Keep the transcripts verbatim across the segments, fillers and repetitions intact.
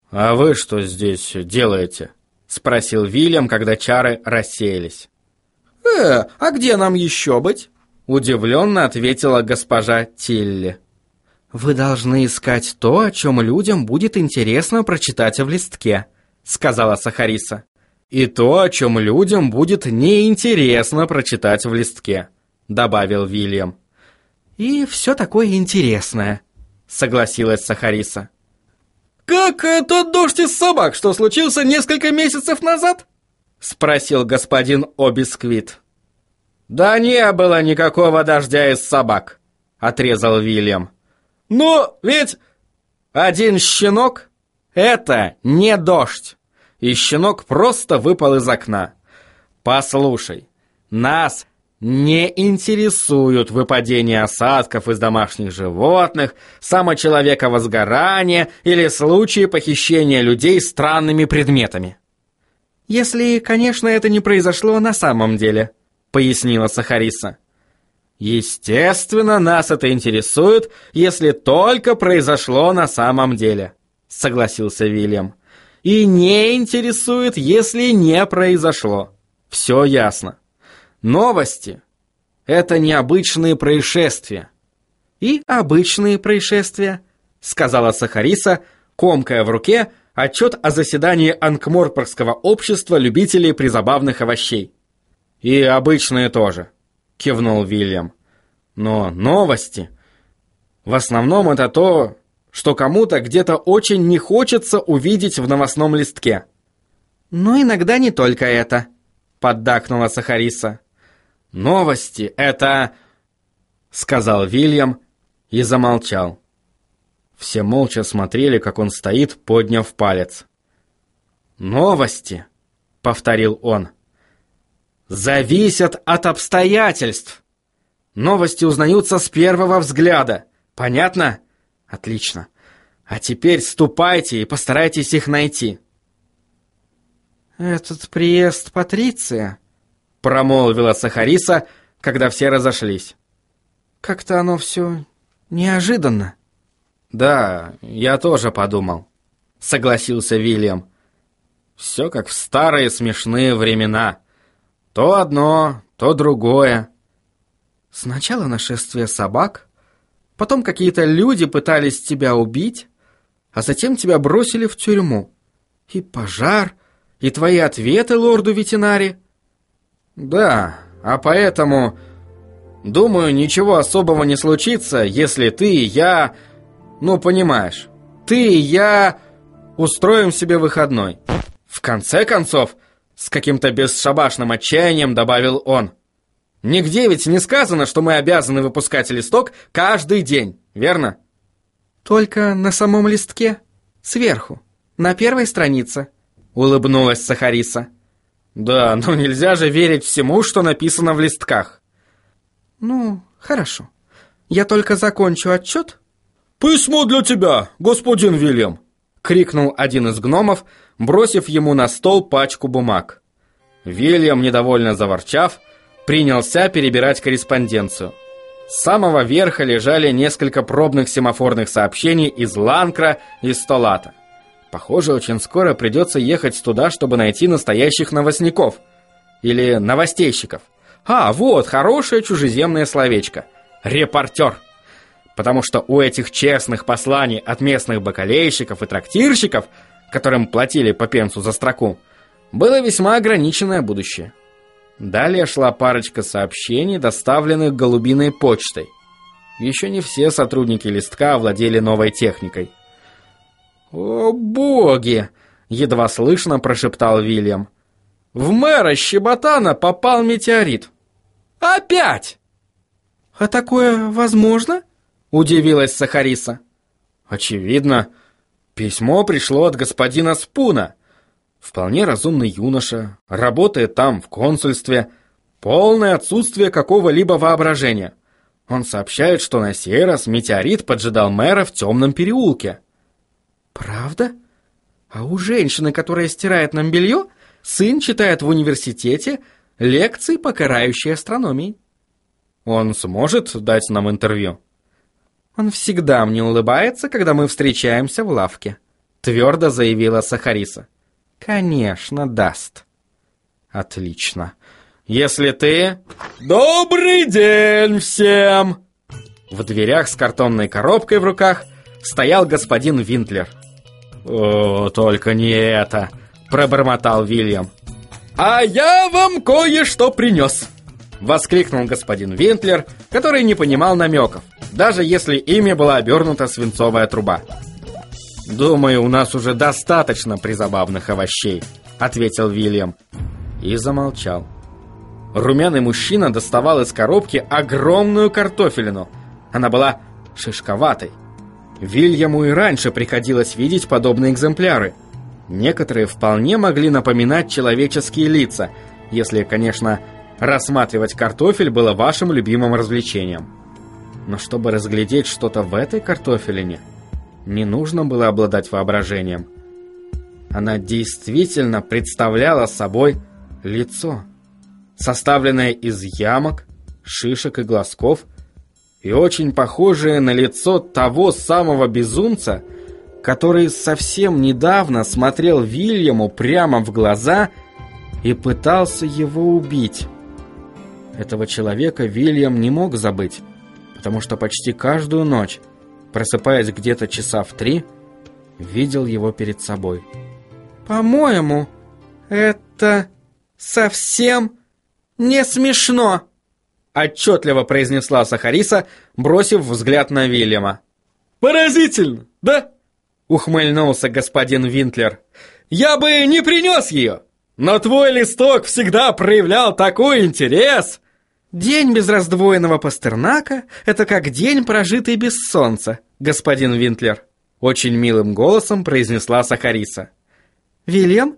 «А вы что здесь делаете?» — спросил Вильям, когда чары рассеялись. «Э, а где нам еще быть?» — удивленно ответила госпожа Тилли. «Вы должны искать то, о чем людям будет интересно прочитать в листке», — сказала Сахариса. «И то, о чем людям будет неинтересно прочитать в листке», — добавил Вильям. «И все такое интересное», — согласилась Сахариса. «Как тот дождь из собак, что случился несколько месяцев назад?» — спросил господин Обисквит. «Да не было никакого дождя из собак», — отрезал Вильям. «Но ведь...» «Один щенок — это не дождь, и щенок просто выпал из окна. Послушай, нас не интересуют выпадения осадков из домашних животных, самочеловековозгорание или случаи похищения людей странными предметами». «Если, конечно, это не произошло на самом деле», — пояснила Сахариса. «Естественно, нас это интересует, если только произошло на самом деле», — согласился Вильям. «И не интересует, если не произошло. Все ясно. Новости — это необычные происшествия». «И обычные происшествия», — сказала Сахариса, комкая в руке отчет о заседании Анкморпорского общества любителей призабавных овощей. «И обычные тоже», — кивнул Вильям. «Но новости... В основном это то, что кому-то где-то очень не хочется увидеть в новостном листке». «Но иногда не только это», — поддакнула Сахариса. «Новости — это...» — сказал Вильям и замолчал. Все молча смотрели, как он стоит, подняв палец. «Новости», — повторил он, — «зависят от обстоятельств. Новости узнаются с первого взгляда. Понятно? Отлично. А теперь ступайте и постарайтесь их найти». «Этот приезд Патриция», — промолвила Сахариса, когда все разошлись. «Как-то оно все неожиданно». «Да, я тоже подумал», — согласился Вильям. «Все как в старые смешные времена. То одно, то другое». «Сначала нашествие собак, потом какие-то люди пытались тебя убить, а затем тебя бросили в тюрьму. И пожар, и твои ответы лорду ветеринари». «Да, а поэтому, думаю, ничего особого не случится, если ты и я... Ну, понимаешь, ты и я устроим себе выходной. В конце концов, с каким-то бесшабашным отчаянием добавил он. Нигде ведь не сказано, что мы обязаны выпускать листок каждый день, верно? «Только на самом листке, сверху, на первой странице», — улыбнулась Сахариса. «Да, но нельзя же верить всему, что написано в листках». «Ну, хорошо. Я только закончу отчет». «Письмо для тебя, господин Вильям!» — крикнул один из гномов, бросив ему на стол пачку бумаг. Вильям, недовольно заворчав, принялся перебирать корреспонденцию. С самого верха лежали несколько пробных семафорных сообщений из Ланкра и Столата. Похоже, очень скоро придется ехать туда, чтобы найти настоящих новостников. Или новостейщиков. А, вот, хорошее чужеземное словечко. Репортер. Потому что у этих честных посланий от местных бакалейщиков и трактирщиков, которым платили по пенсу за строку, было весьма ограниченное будущее. Далее шла парочка сообщений, доставленных голубиной почтой. Еще не все сотрудники листка овладели новой техникой. «О, боги!» — едва слышно прошептал Вильям. «В мэра Щеботана попал метеорит! Опять!» «А такое возможно?» — удивилась Сахариса. «Очевидно, письмо пришло от господина Спуна. Вполне разумный юноша, работает там, в консульстве. Полное отсутствие какого-либо воображения. Он сообщает, что на сей раз метеорит поджидал мэра в темном переулке». «Правда? А у женщины, которая стирает нам белье, сын читает в университете лекции по карающей астрономии». «Он сможет дать нам интервью?» «Он всегда мне улыбается, когда мы встречаемся в лавке», — твердо заявила Сахариса. Конечно, даст. Отлично. Если ты... Добрый день всем! В дверях с картонной коробкой в руках стоял господин Винтлер. «О, только не это!» — пробормотал Вильям. «А я вам кое-что принес!» — воскликнул господин Винтлер, который не понимал намеков, даже если ими была обернута свинцовая труба. «Думаю, у нас уже достаточно призабавных овощей», — ответил Вильям и замолчал. Румяный мужчина доставал из коробки огромную картофелину. Она была шишковатой. Вильяму и раньше приходилось видеть подобные экземпляры. Некоторые вполне могли напоминать человеческие лица, если, конечно, рассматривать картофель было вашим любимым развлечением. Но чтобы разглядеть что-то в этой картофелине, не нужно было обладать воображением. Она действительно представляла собой лицо, составленное из ямок, шишек и глазков, и очень похожее на лицо того самого безумца, который совсем недавно смотрел Вильяму прямо в глаза и пытался его убить. Этого человека Вильям не мог забыть, потому что почти каждую ночь, просыпаясь где-то часа в три, видел его перед собой. «По-моему, это совсем не смешно», отчетливо произнесла Сахариса, бросив взгляд на Вильяма. «Поразительно, да?» — ухмыльнулся господин Винтлер. «Я бы не принес ее, но твой листок всегда проявлял такой интерес!» «День без раздвоенного пастернака — это как день, прожитый без солнца, господин Винтлер», — очень милым голосом произнесла Сахариса. «Вильям?»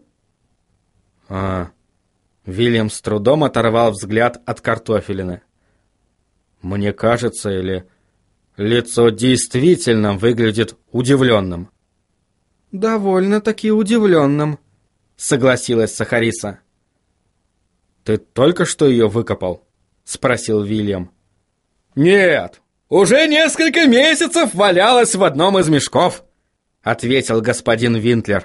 «А...» Вильям с трудом оторвал взгляд от картофелины. «Мне кажется, или лицо действительно выглядит удивленным?» «Довольно-таки удивленным», — согласилась Сахариса. «Ты только что ее выкопал?» — спросил Вильям. «Нет, уже несколько месяцев валялась в одном из мешков», — ответил господин Винтлер,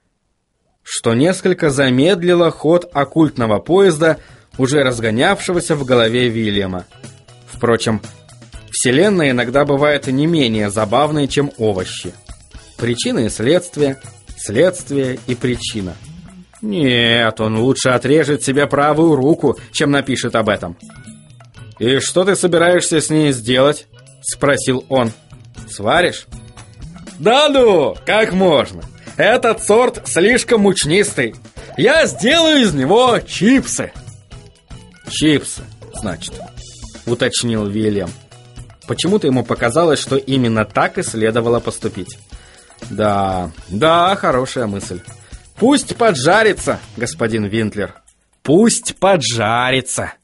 что несколько замедлило ход оккультного поезда, уже разгонявшегося в голове Вильяма. Впрочем, Вселенная иногда бывает не менее забавной, чем овощи. Причина и следствие, следствие и причина. Нет, он лучше отрежет себе правую руку, чем напишет об этом. «И что ты собираешься с ней сделать?» — спросил он. «Сваришь?» «Да ну, как можно? Этот сорт слишком мучнистый. Я сделаю из него чипсы». «Чипсы, значит», — уточнил Вильям. Почему-то ему показалось, что именно так и следовало поступить. «Да, да, хорошая мысль. Пусть поджарится, господин Винтлер. Пусть поджарится».